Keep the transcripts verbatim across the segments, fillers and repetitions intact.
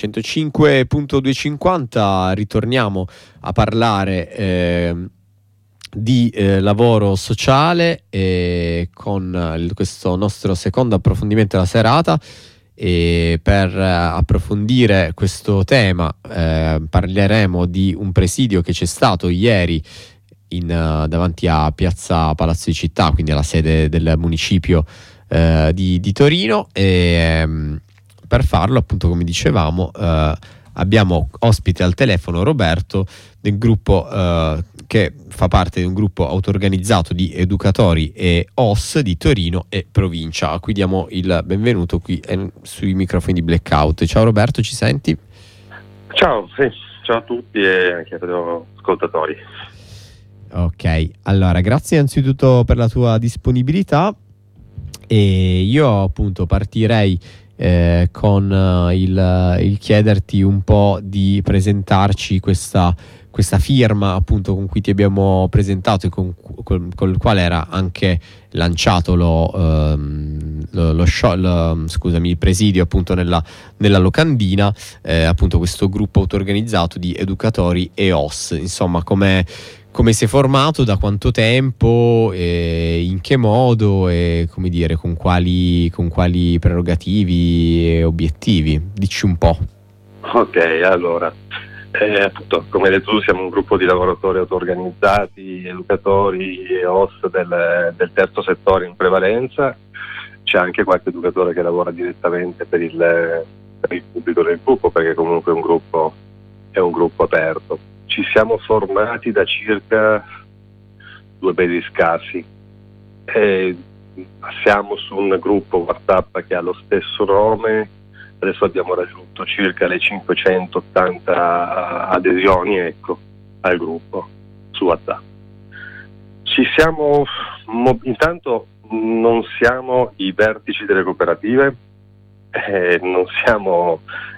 centocinque punto duecentocinquanta, ritorniamo a parlare eh, di eh, lavoro sociale eh, con il, questo nostro secondo approfondimento della serata. E per eh, approfondire questo tema eh, parleremo di un presidio che c'è stato ieri in, uh, davanti a Piazza Palazzo di Città, quindi alla sede del municipio uh, di, di Torino, e um, per farlo, appunto, come dicevamo, uh, abbiamo ospite al telefono Roberto del gruppo uh, che fa parte di un gruppo autorganizzato di educatori e O S di Torino e provincia, a cui diamo il benvenuto qui eh, sui microfoni di Blackout. Ciao Roberto, ci senti? Ciao, sì, ciao a tutti e anche ai ascoltatori. Ok, allora grazie innanzitutto per la tua disponibilità, e io appunto partirei eh, con uh, il, il chiederti un po' di presentarci questa, questa firma, appunto, con cui ti abbiamo presentato e con, con, con il quale era anche lanciato lo, um, lo, lo, show, lo scusami, il presidio, appunto, nella, nella locandina, eh, appunto questo gruppo autorganizzato di educatori e O S. Insomma, come come si è formato, da quanto tempo, e in che modo, e come dire, con quali, con quali prerogativi e obiettivi? Dici un po'. Ok, allora, eh, appunto, come hai detto tu, siamo un gruppo di lavoratori auto-organizzati, educatori e O S del, del terzo settore in prevalenza. C'è anche qualche educatore che lavora direttamente per il, per il pubblico del gruppo, perché comunque è un gruppo, è un gruppo aperto. Ci siamo formati da circa due mesi scarsi. E siamo su un gruppo WhatsApp che ha lo stesso nome. Adesso abbiamo raggiunto circa le cinquecentottanta adesioni, ecco, al gruppo su WhatsApp. Ci siamo, intanto non siamo i vertici delle cooperative, eh, non siamo,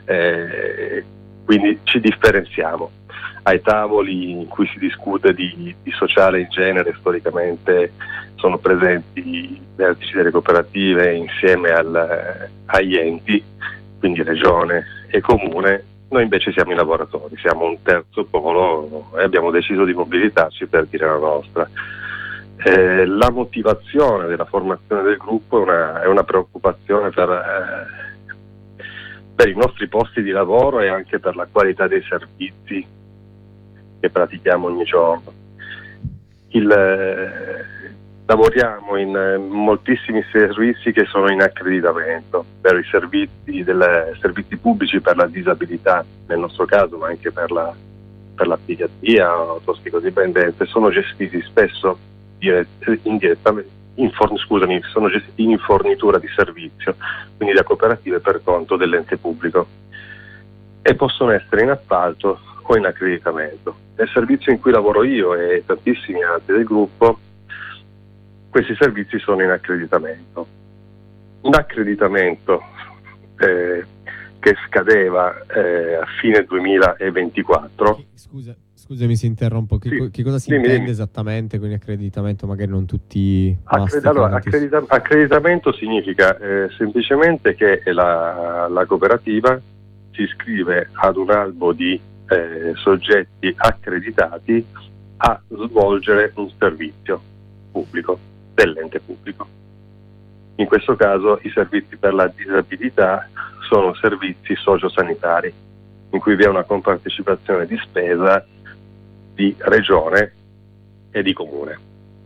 eh, quindi ci differenziamo. Ai tavoli in cui si discute di, di sociale in genere, storicamente sono presenti i vertici delle cooperative insieme al, agli enti, quindi regione e comune. Noi invece siamo i lavoratori, siamo un terzo polo e abbiamo deciso di mobilitarci per dire la nostra. Eh, la motivazione della formazione del gruppo è una, è una preoccupazione per, eh, per i nostri posti di lavoro e anche per la qualità dei servizi che pratichiamo ogni giorno. Il, eh, lavoriamo in eh, moltissimi servizi che sono in accreditamento, per i servizi, delle, servizi pubblici per la disabilità, nel nostro caso, ma anche per la, per la psichiatria o tossicodipendenze. Sono gestiti spesso dirett- indirettamente, in for- scusami, sono gestiti in fornitura di servizio, quindi da cooperative per conto dell'ente pubblico, e possono essere in appalto o in accreditamento. Nel servizio in cui lavoro io e tantissimi altri del gruppo, questi servizi sono in accreditamento. Un accreditamento eh, che scadeva eh, a fine duemilaventiquattro. Scusa, scusami se interrompo, che, sì, che cosa si dimmi, intende dimmi. esattamente con accreditamento? Magari non tutti Accred- allora, accredita- accreditamento significa eh, semplicemente che la, la cooperativa si iscrive ad un albo di eh, soggetti accreditati a svolgere un servizio pubblico dell'ente pubblico. In questo caso i servizi per la disabilità sono servizi sociosanitari, in cui vi è una compartecipazione di spesa di regione e di comune.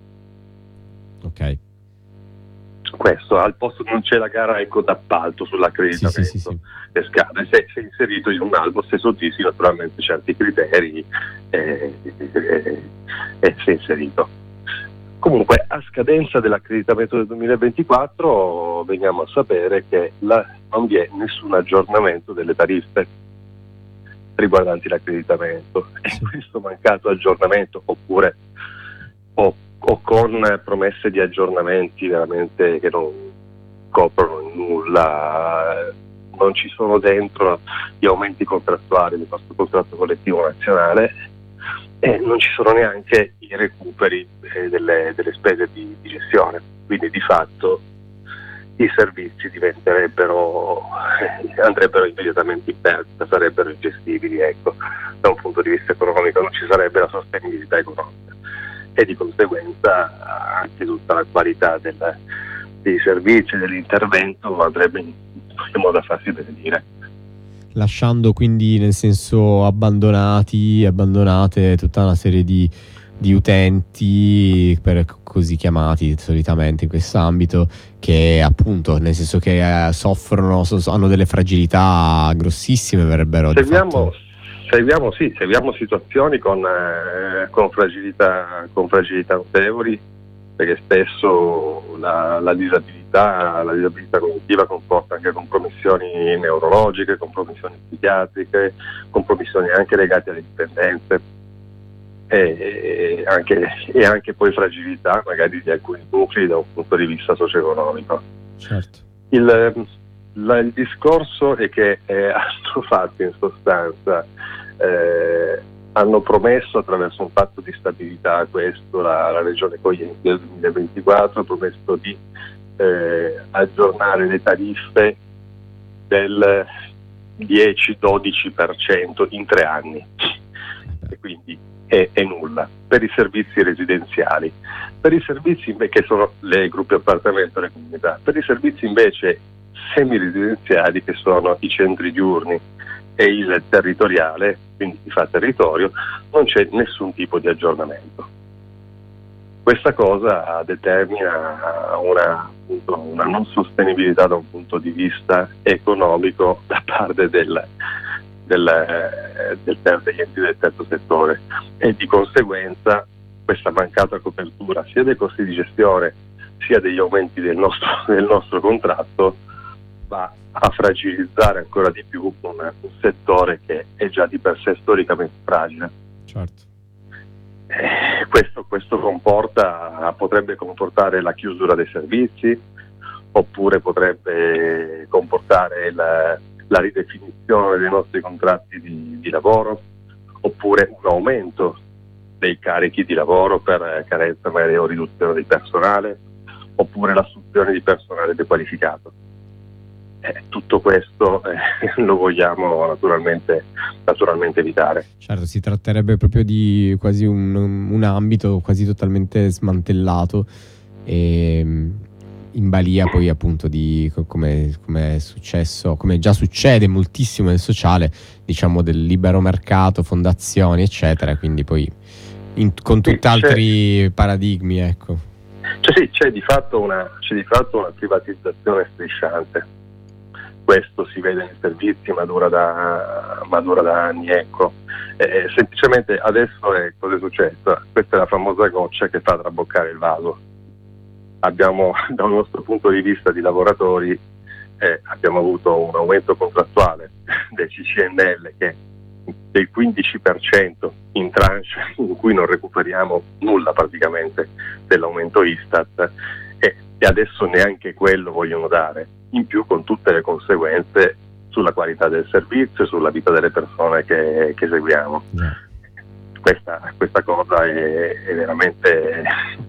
Ok. Questo, al posto non c'è la gara ecco d'appalto sull'accreditamento, sì, sì, sì, sì. e scade, se è inserito in un albo se soddisfi naturalmente certi criteri e eh, eh, si è inserito. Comunque, a scadenza dell'accreditamento del duemilaventiquattro veniamo a sapere che la, non vi è nessun aggiornamento delle tariffe riguardanti l'accreditamento, e questo mancato aggiornamento, oppure o, o con promesse di aggiornamenti veramente che non coprono nulla, non ci sono dentro gli aumenti contrattuali del nostro contratto collettivo nazionale, e non ci sono neanche i recuperi eh, delle, delle spese di, di gestione. Quindi di fatto i servizi diventerebbero, andrebbero immediatamente in perdita, sarebbero ingestibili, ecco, da un punto di vista economico non ci sarebbe la sostenibilità economica e di conseguenza anche tutta la qualità del, dei servizi, dell'intervento andrebbe in, in modo da farsi benedire. Lasciando quindi, nel senso, abbandonati, abbandonate tutta una serie di, di utenti, per così chiamati solitamente in quest'ambito, che appunto, nel senso che eh, soffrono, so, hanno delle fragilità grossissime, verrebbero di seguiamo, fatto. seguiamo, sì, seguiamo situazioni con, eh, con fragilità, con fragilità notevoli, perché spesso la, la disabilità, la disabilità cognitiva comporta anche compromissioni neurologiche, compromissioni psichiatriche, compromissioni anche legate alle dipendenze e anche, e anche poi fragilità magari di alcuni nuclei da un punto di vista socio-economico. Certo. Il, la, il discorso è che eh, hanno fatto in sostanza eh, hanno promesso attraverso un patto di stabilità, questo la, la Regione Coglienti del duemilaventiquattro ha promesso di eh, aggiornare le tariffe del dieci dodici per cento in tre anni e quindi è, è nulla per i servizi residenziali, per i servizi che sono le gruppi appartamento e le comunità, per i servizi invece semi-residenziali che sono i centri diurni e il territoriale, quindi chi fa territorio, non c'è nessun tipo di aggiornamento. Questa cosa determina una, appunto, una non sostenibilità da un punto di vista economico da parte del, del, del ter- degli enti del terzo settore e di conseguenza questa mancata copertura sia dei costi di gestione sia degli aumenti del nostro, del nostro contratto va a fragilizzare ancora di più un, un settore che è già di per sé storicamente fragile. Certo. Eh, questo, questo comporta, potrebbe comportare la chiusura dei servizi, oppure potrebbe comportare la, la ridefinizione dei nostri contratti di, di lavoro, oppure un aumento dei carichi di lavoro per carenza magari o riduzione di personale, oppure l'assunzione di personale dequalificato. Eh, tutto questo eh, lo vogliamo naturalmente, naturalmente evitare. Certo, si tratterebbe proprio di quasi un, un ambito quasi totalmente smantellato e in balia poi appunto di come, come è successo, come già succede moltissimo nel sociale, diciamo del libero mercato, fondazioni eccetera, quindi poi in, con tutti altri c'è, paradigmi, ecco. Cioè sì, c'è di fatto una, c'è di fatto una privatizzazione strisciante. Questo si vede nei servizi, ma dura da, ma dura da anni, ecco. Eh, semplicemente adesso è, cosa è successo? Questa è la famosa goccia che fa traboccare il vaso. Abbiamo, dal nostro punto di vista di lavoratori, eh, abbiamo avuto un aumento contrattuale del C C N L che del quindici per cento in tranche in cui non recuperiamo nulla praticamente dell'aumento Istat e, e adesso neanche quello vogliono dare. In più con tutte le conseguenze sulla qualità del servizio e sulla vita delle persone che, che seguiamo. Yeah. Questa, questa cosa è, è veramente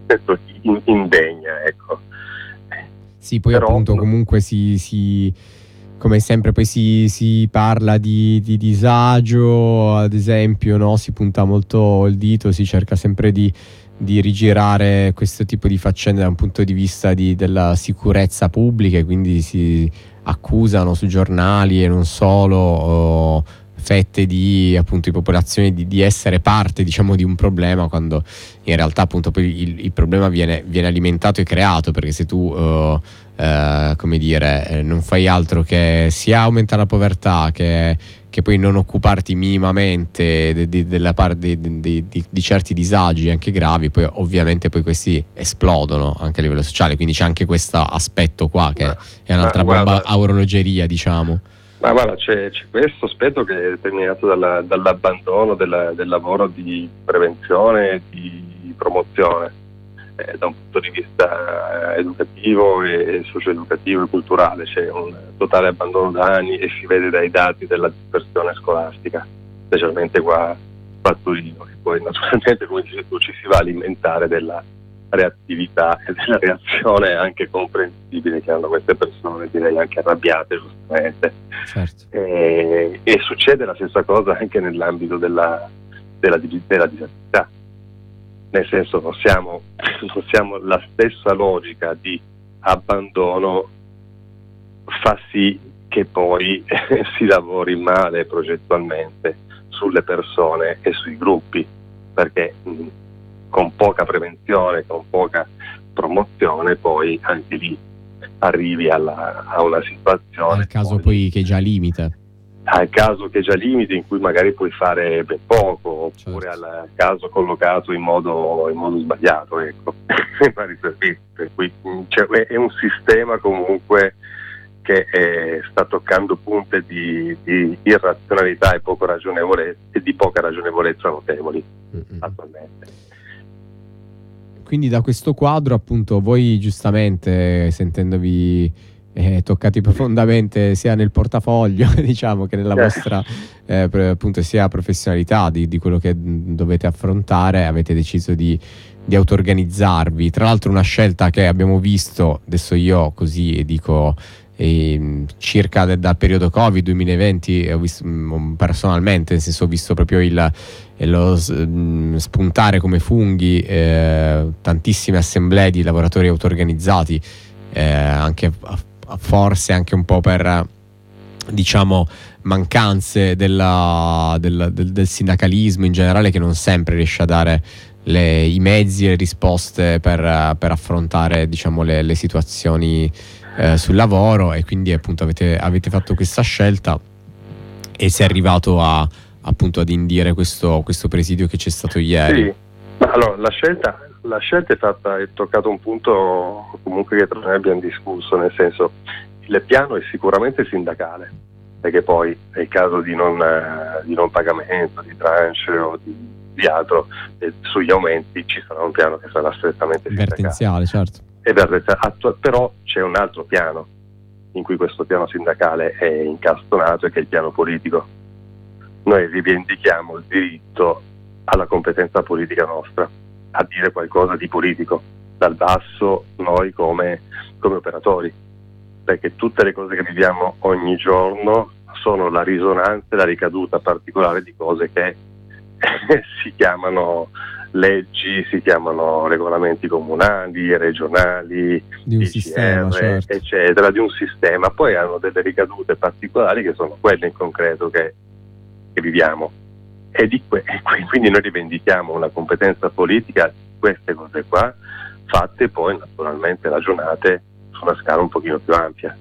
indegna, ecco. Sì, poi Però, appunto comunque si, si come sempre poi si, si parla di, di disagio, ad esempio, no? Si punta molto il dito, si cerca sempre di di rigirare questo tipo di faccende da un punto di vista di, della sicurezza pubblica e quindi si accusano su giornali e non solo oh, fette di appunto di popolazione di, di essere parte diciamo di un problema, quando in realtà appunto poi il, il problema viene, viene alimentato e creato, perché se tu uh, uh, come dire eh, non fai altro che sia aumentare la povertà che che poi non occuparti minimamente de, de, della parte di, di, di, di certi disagi anche gravi, poi ovviamente poi questi esplodono anche a livello sociale, quindi c'è anche questo aspetto qua che ma, è un'altra bomba guarda, a orologeria, diciamo. Ma guarda, c'è, c'è questo aspetto che è determinato dalla, dall'abbandono della, del lavoro di prevenzione e di promozione eh, da un punto di vista educativo e socio-educativo e culturale. C'è un totale abbandono da anni e si vede dai dati della dispersione scolastica, specialmente qua, qua a Torino, che poi naturalmente come dici tu ci si va a alimentare della, reattività e della reazione anche comprensibile che hanno queste persone, direi anche arrabbiate giustamente. Certo. E, e succede la stessa cosa anche nell'ambito della, della, della disabilità, nel senso non siamo, non siamo la stessa logica di abbandono fa sì che poi si lavori male progettualmente sulle persone e sui gruppi, perché mh, con poca prevenzione, con poca promozione poi anche lì arrivi alla, a una situazione al caso poi, poi che già limita al caso che già limiti in cui magari puoi fare ben poco, oppure certo. al caso collocato in modo, in modo sbagliato, ecco. Per cui cioè, è un sistema comunque che eh, sta toccando punte di, di irrazionalità e, poco ragionevolezza, e di poca ragionevolezza notevoli mm-hmm. attualmente. Quindi da questo quadro, appunto, voi giustamente, sentendovi eh, toccati profondamente sia nel portafoglio diciamo che nella yes. vostra eh, appunto sia professionalità di, di quello che dovete affrontare, avete deciso di di auto-organizzarvi. Tra l'altro una scelta che abbiamo visto, adesso io così dico eh, circa de, dal periodo Covid duemilaventi, ho visto mh, personalmente, nel senso ho visto proprio il, lo mh, spuntare come funghi eh, tantissime assemblee di lavoratori auto-organizzati, eh, anche forse anche un po' per diciamo mancanze della, del, del, del sindacalismo in generale, che non sempre riesce a dare Le, i mezzi e le risposte per, per affrontare diciamo le, le situazioni eh, sul lavoro, e quindi appunto avete, avete fatto questa scelta e si è arrivato a, appunto ad indire questo, questo presidio che c'è stato ieri. Sì, ma allora la scelta, la scelta è fatta, è toccato un punto comunque che tra noi abbiamo discusso, nel senso il piano è sicuramente sindacale, perché poi è il caso di non, eh, di non pagamento, di tranche o di di altro, eh, sugli aumenti ci sarà un piano che sarà strettamente vertenziale, certo. E attu- però c'è un altro piano in cui questo piano sindacale è incastonato, e che è il piano politico. Noi rivendichiamo il diritto alla competenza politica nostra, a dire qualcosa di politico dal basso, noi come, come operatori, perché tutte le cose che viviamo ogni giorno sono la risonanza e la ricaduta particolare di cose che si chiamano leggi, si chiamano regolamenti comunali, regionali, di un sistema, certo. eccetera, di un sistema. Poi hanno delle ricadute particolari che sono quelle in concreto che, che viviamo, e di que- quindi noi rivendichiamo una competenza politica di queste cose qua, fatte poi naturalmente ragionate su una scala un pochino più ampia.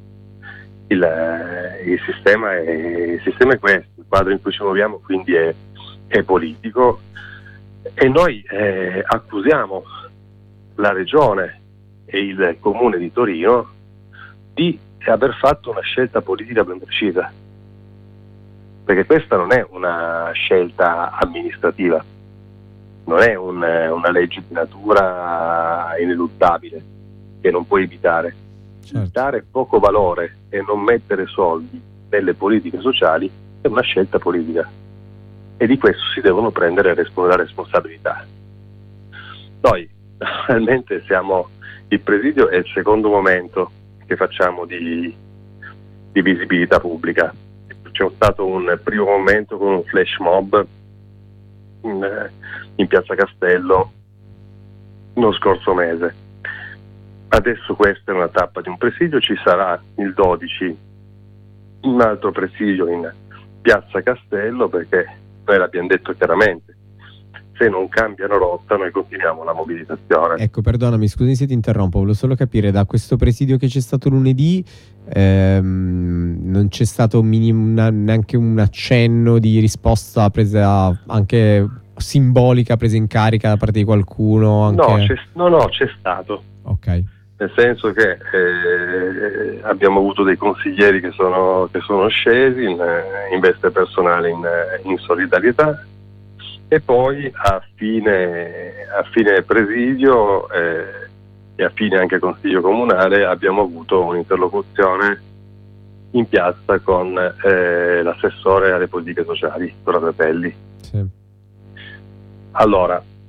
Il, il, sistema è, il sistema è questo, il quadro in cui ci muoviamo quindi è è politico, e noi eh, accusiamo la regione e il comune di Torino di aver fatto una scelta politica ben precisa, perché questa non è una scelta amministrativa, non è un, una legge di natura ineluttabile che non puoi evitare. Certo. Dare poco valore e non mettere soldi nelle politiche sociali è una scelta politica, e di questo si devono prendere la responsabilità. Noi realmente siamo, il presidio è il secondo momento che facciamo di, di visibilità pubblica. C'è stato un primo momento con un flash mob in, in Piazza Castello lo scorso mese. Adesso questa è una tappa di un presidio, ci sarà il dodici un altro presidio in Piazza Castello, perché noi l'abbiamo detto chiaramente, se non cambiano rotta noi continuiamo la mobilitazione. Ecco, perdonami, scusi se ti interrompo, volevo solo capire, da questo presidio che c'è stato lunedì ehm, non c'è stato minim- una, neanche un accenno di risposta presa anche simbolica, presa in carica da parte di qualcuno? Anche... No, c'è, no, no, c'è stato. Ok. Nel senso che eh, abbiamo avuto dei consiglieri che sono, che sono scesi in, in veste personale in, in solidarietà, e poi a fine, a fine presidio eh, e a fine anche consiglio comunale abbiamo avuto un'interlocuzione in piazza con eh, l'assessore alle politiche sociali, Dora Trapelli. Sì. Allora,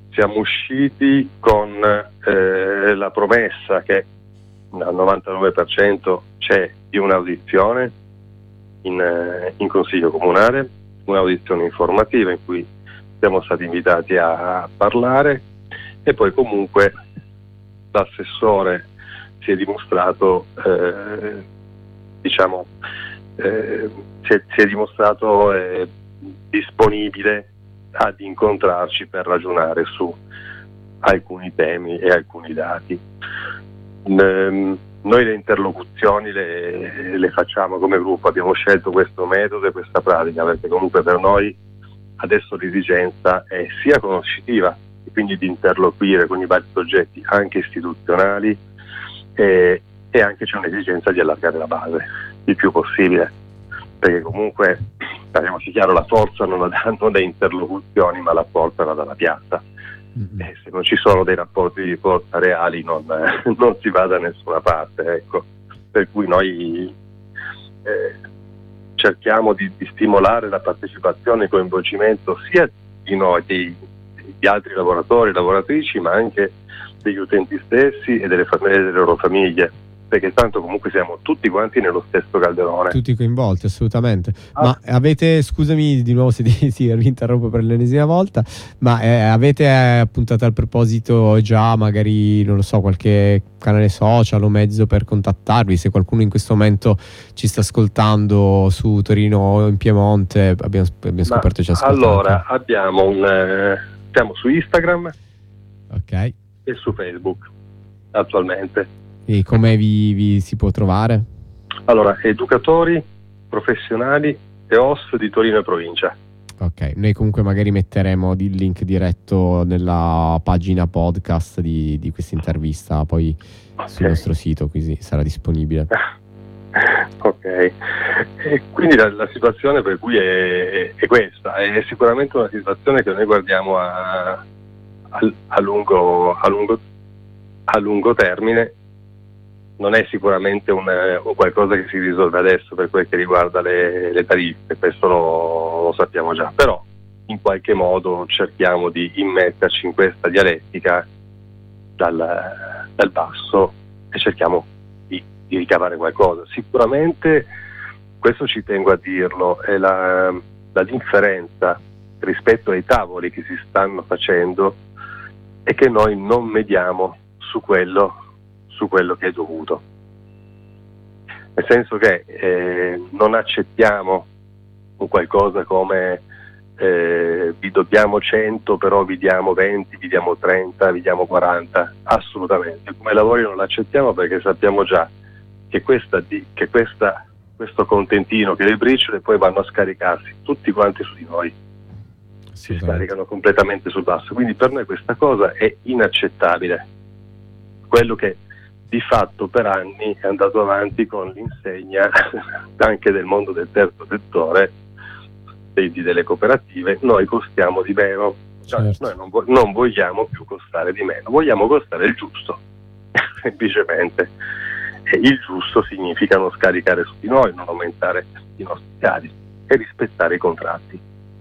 siamo usciti con eh, la promessa che al novantanove per cento c'è di un'audizione in, eh, in Consiglio Comunale, un'audizione informativa in cui siamo stati invitati a, a parlare, e poi comunque l'assessore si è dimostrato eh, diciamo eh, si, è, si è dimostrato eh, disponibile ad incontrarci per ragionare su alcuni temi e alcuni dati. Ehm, noi le interlocuzioni le, le facciamo come gruppo, abbiamo scelto questo metodo e questa pratica perché comunque per noi adesso l'esigenza è sia conoscitiva, e quindi di interloquire con i vari soggetti anche istituzionali, e, e anche c'è un'esigenza di allargare la base il più possibile, perché comunque, parliamoci chiaro, la forza non la danno le interlocuzioni, ma la forza la dà la piazza. Mm-hmm. E se non ci sono dei rapporti di forza reali non, non si va da nessuna parte, ecco. Per cui noi eh, cerchiamo di, di stimolare la partecipazione e il coinvolgimento sia di noi, di, di altri lavoratori e lavoratrici, ma anche degli utenti stessi e delle famiglie, delle loro famiglie, perché tanto comunque siamo tutti quanti nello stesso calderone. Tutti coinvolti, assolutamente. Ah. Ma avete, scusami di nuovo se ti, ti interrompo per l'ennesima volta, ma eh, avete eh, appunto a tal proposito già magari, non lo so, qualche canale social o mezzo per contattarvi? Se qualcuno in questo momento ci sta ascoltando su Torino o in Piemonte, abbiamo, abbiamo scoperto ci ascoltate. Allora, abbiamo un eh, siamo su Instagram, ok, e su Facebook attualmente. E come vi, vi si può trovare? Allora, educatori professionali e O S di Torino e provincia. Ok, noi comunque magari metteremo il link diretto nella pagina podcast di, di questa intervista, poi okay, sul nostro sito, così sarà disponibile. Ok, e quindi la, la situazione per cui è, è questa, è sicuramente una situazione che noi guardiamo a, a, a, lungo, a, lungo, a lungo termine. Non è sicuramente un, un qualcosa che si risolve adesso per quel che riguarda le, le tariffe, questo lo, lo sappiamo già, però in qualche modo cerchiamo di immetterci in questa dialettica dal, dal basso e cerchiamo di, di ricavare qualcosa. Sicuramente, questo ci tengo a dirlo, è la, la differenza rispetto ai tavoli che si stanno facendo è che noi non mediamo su quello su quello che è dovuto, nel senso che eh, non accettiamo un qualcosa come eh, vi dobbiamo cento però vi diamo venti, vi diamo trenta, vi diamo quaranta, assolutamente. Come lavori non l'accettiamo perché sappiamo già che, questa, che questa, questo contentino, che le briciole poi vanno a scaricarsi tutti quanti su di noi, si scaricano completamente sul basso, quindi per noi questa cosa è inaccettabile. Quello che di fatto per anni è andato avanti con l'insegna anche del mondo del terzo settore, dei, delle cooperative, noi costiamo di meno, cioè, certo. Noi non, vo- non vogliamo più costare di meno, vogliamo costare il giusto, semplicemente. E il giusto significa non scaricare su di noi, non aumentare i nostri scavi e rispettare i contratti.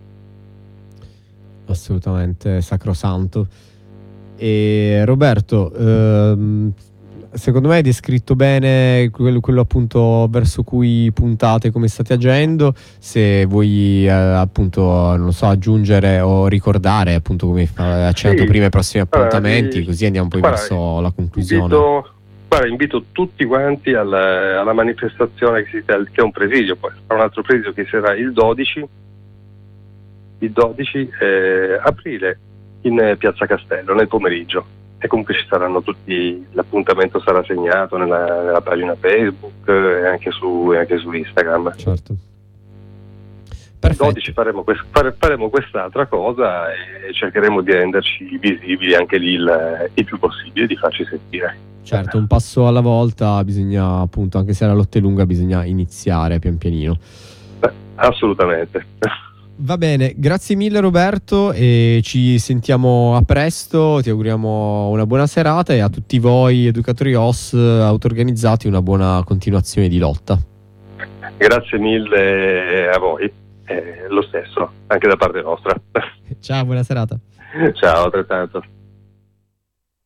Assolutamente sacrosanto. E Roberto, ehm, secondo me hai descritto bene quello, quello appunto verso cui puntate, come state agendo. Se vuoi eh, appunto non lo so, aggiungere o ricordare appunto, come hai accennato sì. prima, i prossimi appuntamenti, allora, così andiamo poi guarda, verso la conclusione. Invito, guarda, invito tutti quanti alla, alla manifestazione che, si, che è un presidio, poi un altro presidio che sarà il dodici il dodici eh, aprile in Piazza Castello nel pomeriggio. E comunque ci saranno tutti, l'appuntamento sarà segnato nella, nella pagina Facebook e anche su, e anche su Instagram. Certo. Perfetto. Il dodici faremo, quest, fare, faremo quest'altra cosa e cercheremo di renderci visibili anche lì il, il più possibile, di farci sentire. Certo, un passo alla volta, bisogna appunto, anche se la lotta è lunga, bisogna iniziare pian pianino. Beh, assolutamente. Va bene, grazie mille Roberto e ci sentiamo a presto, ti auguriamo una buona serata e a tutti voi educatori O S auto-organizzati una buona continuazione di lotta. Grazie mille a voi, eh, lo stesso, anche da parte nostra. Ciao, buona serata. Ciao, altrettanto.